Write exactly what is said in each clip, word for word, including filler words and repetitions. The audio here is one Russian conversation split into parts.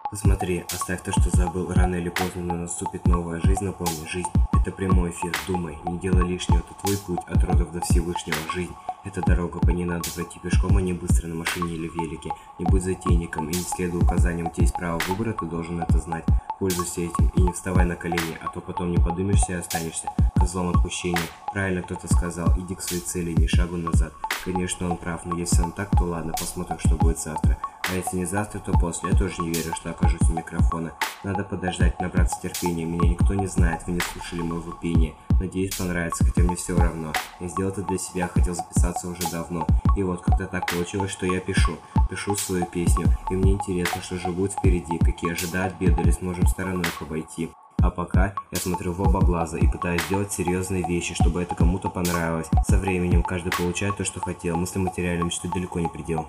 Посмотри, оставь то, что забыл, рано или поздно но наступит новая жизнь, но помни, жизнь — это прямой эфир, думай, не делай лишнего, это твой путь от родов до Всевышнего, жизнь — это дорога, по ней надо пройти пешком, а не быстро на машине или велике, не будь затейником и не следуй указаниям, у тебя есть право выбора, ты должен это знать, пользуйся этим и не вставай на колени, а то потом не подумаешься и останешься козлом отпущения. Правильно кто-то сказал, иди к своей цели, ни шагу назад. Конечно, он прав, но если он так, то ладно, посмотрим, что будет завтра. А если не завтра, то после. Я тоже не верю, что окажусь у микрофона. Надо подождать, набраться терпения. Меня никто не знает, вы не слушали моего пения. Надеюсь, понравится, хотя мне все равно. Я сделал это для себя, хотел записаться уже давно. И вот как-то так получилось, что я пишу. Пишу свою песню. И мне интересно, что же будет впереди, какие ожидают беды, или сможем стороной их обойти. А пока я смотрю в оба глаза и пытаюсь сделать серьезные вещи, чтобы это кому-то понравилось. Со временем каждый получает то, что хотел. Мысли материальной мечты далеко не предел.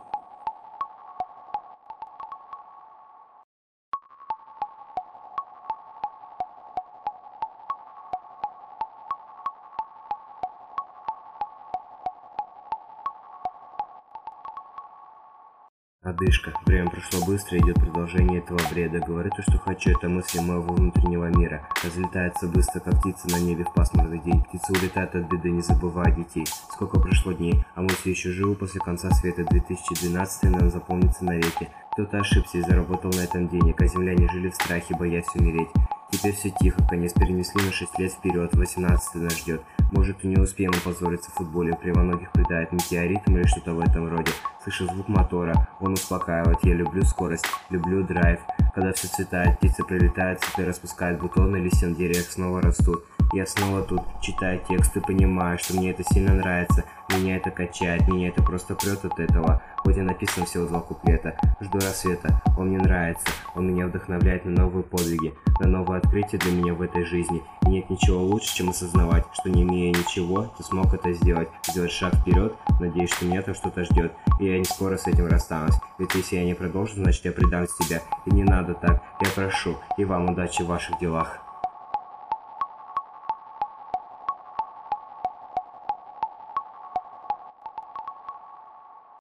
Одышка. Время прошло быстро, идет продолжение этого бреда. Говорю то, что хочу, это мысли моего внутреннего мира. Разлетается быстро, как птица на небе в пасмурный день. Птицы улетают от беды, не забывая детей. Сколько прошло дней, а мы все еще живы после конца света. две тысячи двенадцатый нам запомнится навеки. Кто-то ошибся и заработал на этом денег, а земляне жили в страхе, боясь умереть. Теперь все тихо, конец перенесли на шесть лет вперед, восемнадцатый нас ждет. Может, и не успеем опозориться в футболе, кривоногих придает метеоритом или что-то в этом роде. Слышу звук мотора, он успокаивает, я люблю скорость, люблю драйв. Когда все цветает, птицы прилетают, цветы распускают бутоны, листья на деревьях снова растут. Я снова тут, читаю текст и понимаю, что мне это сильно нравится. Меня это качает, меня это просто прет от этого. Хоть и написано всего два куплета. Жду рассвета, он мне нравится, он меня вдохновляет на новые подвиги, на новые открытия для меня в этой жизни. И нет ничего лучше, чем осознавать, что не имея ничего, ты смог это сделать. Сделать шаг вперед, надеюсь, что меня там что-то ждет. И я не скоро с этим расстанусь. Ведь если я не продолжу, значит я предам себя. И не надо так, я прошу, и вам удачи в ваших делах.